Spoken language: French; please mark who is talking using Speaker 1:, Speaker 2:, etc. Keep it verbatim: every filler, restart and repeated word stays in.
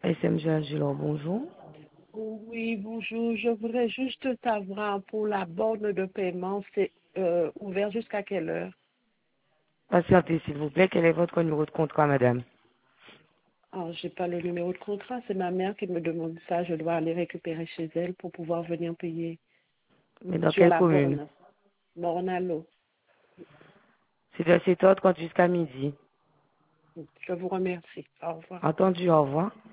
Speaker 1: S M G Agilor, bonjour.
Speaker 2: Oui, bonjour. Je voudrais juste savoir pour la borne de paiement, c'est euh, ouvert jusqu'à quelle heure?
Speaker 1: Patientez, s'il vous plaît. Quel est votre numéro de contrat, madame?
Speaker 2: Ah, j'ai pas le numéro de contrat, c'est ma mère qui me demande ça. Je dois aller récupérer chez elle pour pouvoir venir payer
Speaker 1: Mais dans
Speaker 2: sur
Speaker 1: quelle
Speaker 2: la
Speaker 1: commune?
Speaker 2: borne. Borne à l'eau.
Speaker 1: C'est de sept heures trente jusqu'à midi.
Speaker 2: Je vous remercie. Au revoir.
Speaker 1: Entendu, au revoir.